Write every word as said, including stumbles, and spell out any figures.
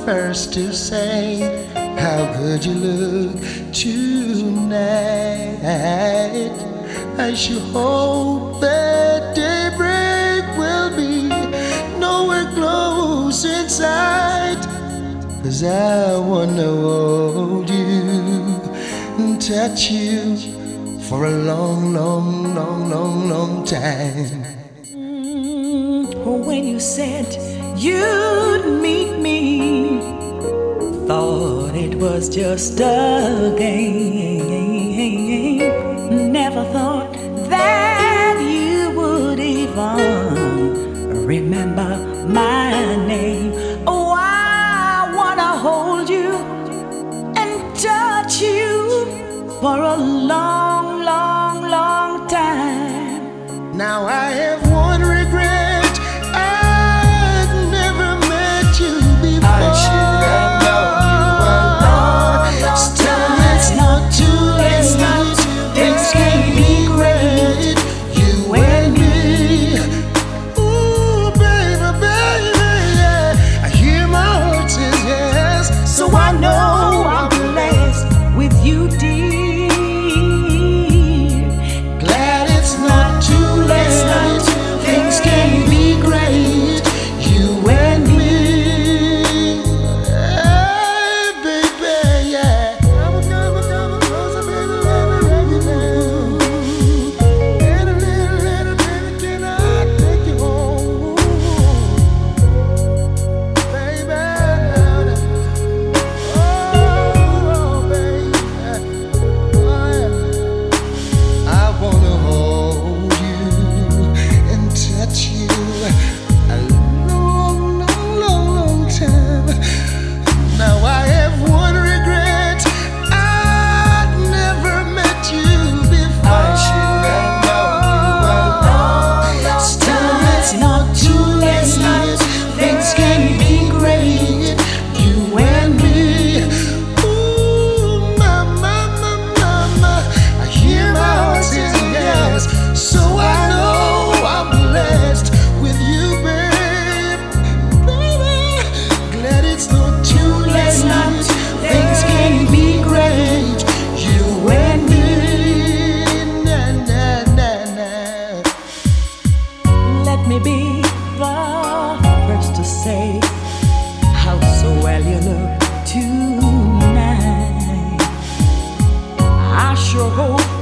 first to say how good you look tonight. I sure hope that daybreak will be nowhere close in sight, 'cause I wanna hold you and touch you for a long, long, long, long, long time. Mm, when you said you'd meet me, thought it was just a game. Never thought that you would even remember my name. Oh, I wanna hold you and touch you for a long, long, long time. Now I have one regret: I've never met you before. I should have known you were long, long Still, time. It's not too late. It's not too late. Things can be great. You and me. Ooh, baby, baby, yeah. I hear my heart says yes, so I know I'm blessed with you, dear. Glad it's not too late. It's not too late. Things can be great. You and me. Hey, baby, yeah. Come on, come on, come on, closer, baby, let me wrap you down. Little, little, little baby, can I take you home? Baby, oh, baby. Oh, yeah. I wanna hold you and touch you a long, long, long, long time. Now I have one regret: I'd never met you before. I should have known you were long, long Still, it's not too late. Things can be great. You and me. Ooh, mama, mama, mama. I hear my heart says yes, so I know I'm blessed with you, babe. Baby, glad it's not too late. It's not too Things late. can be great. You and me. Na, na, na, na. Let me be the first to say how so well you look tonight. I sure hope